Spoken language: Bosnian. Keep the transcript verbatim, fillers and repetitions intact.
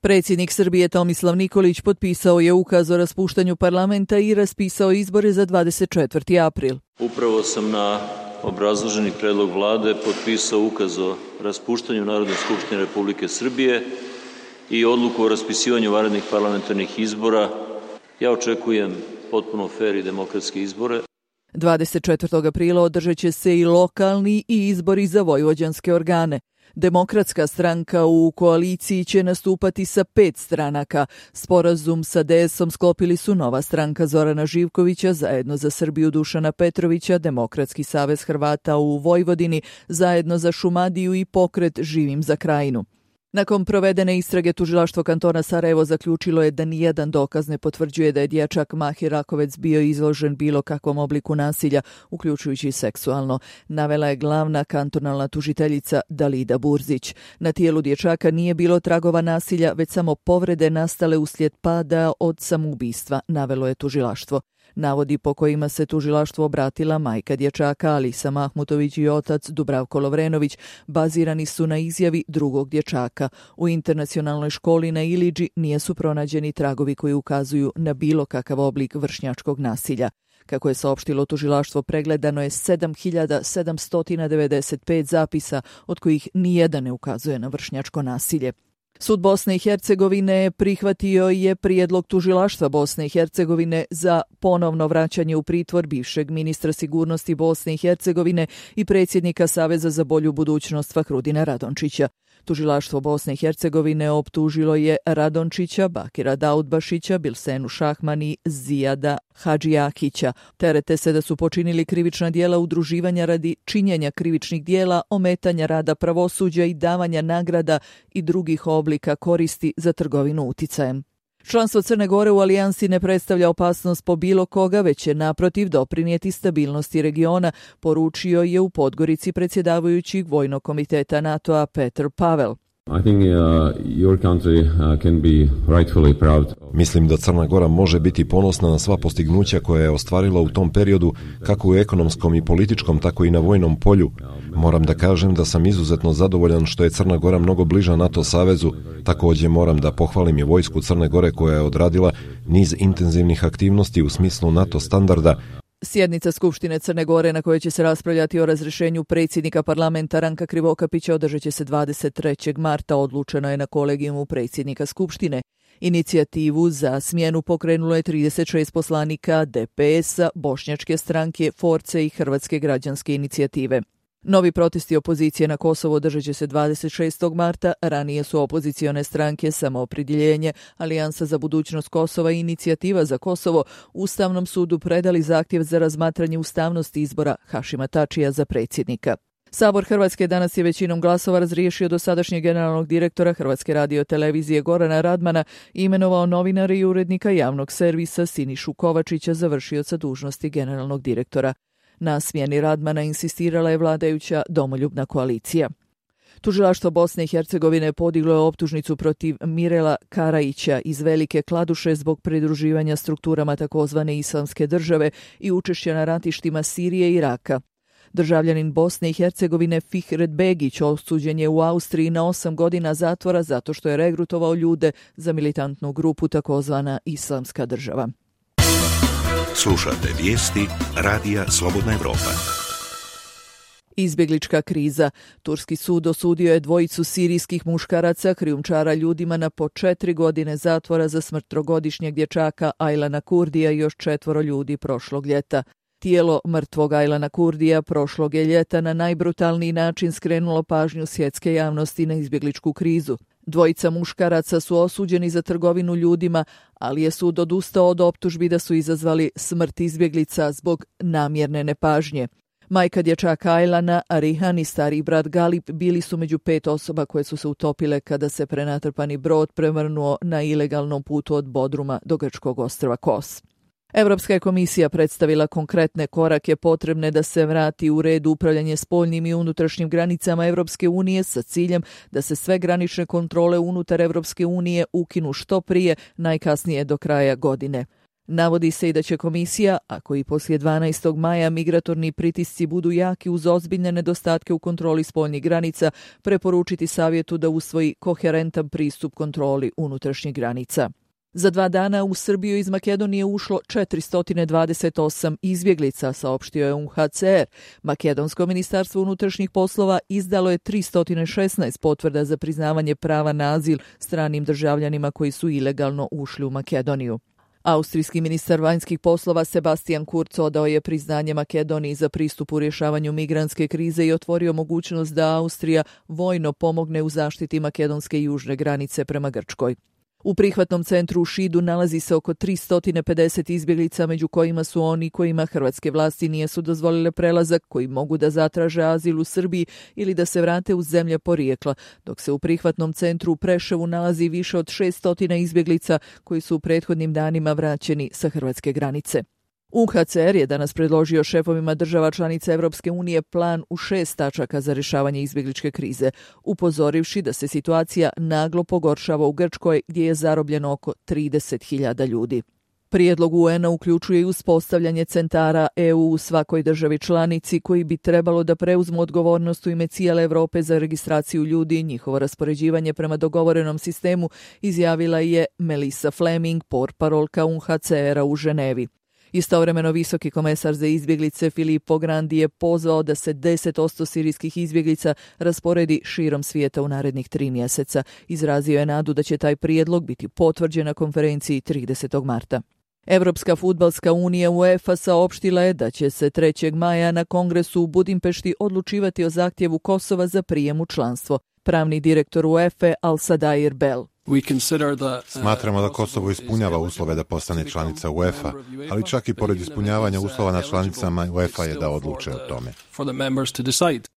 Predsjednik Srbije Tomislav Nikolić potpisao je ukaz o raspuštanju parlamenta i raspisao izbore za dvadeset četvrti april. Upravo sam na obrazloženi predlog vlade potpisao ukaz o raspuštanju Narodne skupštine Republike Srbije i odluku o raspisivanju vanrednih parlamentarnih izbora. Ja očekujem potpuno fer i demokratske izbore. dvadeset četvrtog aprila održat će se i lokalni i izbori za vojvođanske organe. Demokratska stranka u koaliciji će nastupati sa pet stranaka. Sporazum sa D S-om sklopili su Nova stranka Zorana Živkovića, Zajedno za Srbiju Dušana Petrovića, Demokratski savez Hrvata u Vojvodini, Zajedno za Šumadiju i Pokret Živim za Krajinu. Nakon provedene istrage, tužilaštvo kantona Sarajevo zaključilo je da nijedan dokaz ne potvrđuje da je dječak Mahir Rakovec bio izložen bilo kakvom obliku nasilja, uključujući i seksualno, navela je glavna kantonalna tužiteljica Dalida Burzić. Na tijelu dječaka nije bilo tragova nasilja, već samo povrede nastale uslijed pada od samoubistva, navelo je tužilaštvo. Navodi po kojima se tužilaštvo obratila majka dječaka Alisa Mahmutović i otac Dubravko Lovrenović bazirani su na izjavi drugog dječaka. U internacionalnoj školi na Iliđi nisu pronađeni tragovi koji ukazuju na bilo kakav oblik vršnjačkog nasilja. Kako je saopštilo tužilaštvo, pregledano je sedam hiljada sedamsto devedeset pet zapisa, od kojih nijedan ne ukazuje na vršnjačko nasilje. Sud Bosne i Hercegovine prihvatio je prijedlog tužilaštva Bosne i Hercegovine za ponovno vraćanje u pritvor bivšeg ministra sigurnosti Bosne i Hercegovine i predsjednika Saveza za bolju budućnost Fahrudina Radončića. Tužilaštvo Bosne i Hercegovine optužilo je Radončića, Bakira Daudbašića, Bilsenu Šahman i Zijada Hadžijakića. Terete se da su počinili krivična djela udruživanja radi činjenja krivičnih djela, ometanja rada pravosuđa i davanja nagrada i drugih oblika koristi za trgovinu uticajem. Članstvo Crne Gore u alijansi ne predstavlja opasnost po bilo koga, već će naprotiv doprinijeti stabilnosti regiona, poručio je u Podgorici predsjedavajući Vojnog komiteta NATO-a Petar Pavel. I think uh, your country uh, can be rightfully proud. Mislim da Crna Gora može biti ponosna na sva postignuća koje je ostvarila u tom periodu, kako u ekonomskom i političkom, tako i na vojnom polju. Moram da kažem da sam izuzetno zadovoljan što je Crna Gora mnogo bliža NATO savezu. Također moram da pohvalim i vojsku Crne Gore koja je odradila niz intenzivnih aktivnosti u smislu NATO standarda. Sjednica Skupštine Crne Gore na kojoj će se raspravljati o razrješenju predsjednika parlamenta Ranka Krivokapića održat će se dvadeset trećeg marta, odlučeno je na kolegijumu predsjednika Skupštine. Inicijativu za smjenu pokrenulo je trideset šest poslanika D P S-a, Bošnjačke stranke, Force i Hrvatske građanske inicijative. Novi protesti opozicije na Kosovo održat će se dvadeset šestog marta, ranije su opozicione stranke Samoopredjeljenje, Alijansa za budućnost Kosova i Inicijativa za Kosovo Ustavnom sudu predali zahtjev za razmatranje ustavnosti izbora Hašima Tačija za predsjednika. Sabor Hrvatske danas je većinom glasova razriješio dosadašnjeg generalnog direktora Hrvatske radiotelevizije Gorana Radmana i imenovao novinara i urednika javnog servisa Sinišu Kovačića za vršioca dužnosti generalnog direktora. Na smjeni Radmana insistirala je vladajuća Domoljubna koalicija. Tužilaštvo Bosne i Hercegovine podiglo je optužnicu protiv Mirela Karajića iz Velike Kladuše zbog pridruživanja strukturama takozvane Islamske države i učešća na ratištima Sirije i Iraka. Državljanin Bosne i Hercegovine Fihret Begić osuđen je u Austriji na osam godina zatvora zato što je regrutovao ljude za militantnu grupu takozvana Islamska država. Slušate vijesti Radija Slobodna Evropa. Izbjeglička kriza. Turski sud osudio je dvojicu sirijskih muškaraca krijumčara ljudima na po četiri godine zatvora za smrt trogodišnjeg dječaka Aylana Kurdija i još četvoro ljudi prošlog ljeta. Tijelo mrtvog Aylana Kurdija prošlog je ljeta na najbrutalniji način skrenulo pažnju svjetske javnosti na izbjegličku krizu. Dvojica muškaraca su osuđeni za trgovinu ljudima, ali je sud odustao od optužbi da su izazvali smrt izbjeglica zbog namjerne nepažnje. Majka dječaka Aylana, Rihan i stari brat Galip bili su među pet osoba koje su se utopile kada se prenatrpani brod prevrnuo na ilegalnom putu od Bodruma do grčkog ostrva Kos. Europska je komisija predstavila konkretne korake potrebne da se vrati u red upravljanje spoljnim i unutrašnjim granicama Europske unije sa ciljem da se sve granične kontrole unutar Europske unije ukinu što prije, najkasnije do kraja godine. Navodi se i da će komisija, ako i poslije dvanaestog maja migratorni pritisci budu jaki uz ozbiljne nedostatke u kontroli spoljnih granica, preporučiti savjetu da usvoji koherentan pristup kontroli unutrašnjih granica. Za dva dana u Srbiju iz Makedonije ušlo četiristo dvadeset osam izbjeglica, saopštio je U N H C R. Makedonsko ministarstvo unutrašnjih poslova izdalo je tristo šesnaest potvrda za priznavanje prava na azil stranim državljanima koji su ilegalno ušli u Makedoniju. Austrijski ministar vanjskih poslova Sebastian Kurz odao je priznanje Makedoniji za pristup u rješavanju migrantske krize i otvorio mogućnost da Austrija vojno pomogne u zaštiti makedonske južne granice prema Grčkoj. U prihvatnom centru u Šidu nalazi se oko tristo pedeset izbjeglica, među kojima su oni kojima hrvatske vlasti nisu dozvolile prelazak, koji mogu da zatraže azil u Srbiji ili da se vrate u zemlje porijekla, dok se u prihvatnom centru u Preševu nalazi više od šesto izbjeglica koji su u prethodnim danima vraćeni sa hrvatske granice. U N H C R je danas predložio šefovima država članica Evropske unije plan u šest tačaka za rješavanje izbjegličke krize, upozorivši da se situacija naglo pogoršava u Grčkoj gdje je zarobljeno oko trideset hiljada ljudi. Prijedlog U N-a uključuje i uspostavljanje centara E U u svakoj državi članici koji bi trebalo da preuzmu odgovornost u ime cijele Europe za registraciju ljudi i njihovo raspoređivanje prema dogovorenom sistemu, izjavila je Melissa Fleming, portparolka U N H C R-a u Ženevi. Istovremeno visoki komesar za izbjeglice Filippo Grandi je pozvao da se deset posto sirijskih izbjeglica rasporedi širom svijeta u narednih tri mjeseca. Izrazio je nadu da će taj prijedlog biti potvrđen na konferenciji tridesetog marta. Evropska fudbalska unija UEFA saopštila je da će se trećeg maja na kongresu u Budimpešti odlučivati o zahtjevu Kosova za prijem u članstvo. Pravni direktor UEFA Al-Sadair Bell. Smatramo da Kosovo ispunjava uslove da postane članica UEFA, ali čak i pored ispunjavanja uslova na članicama UEFA je da odluče o tome.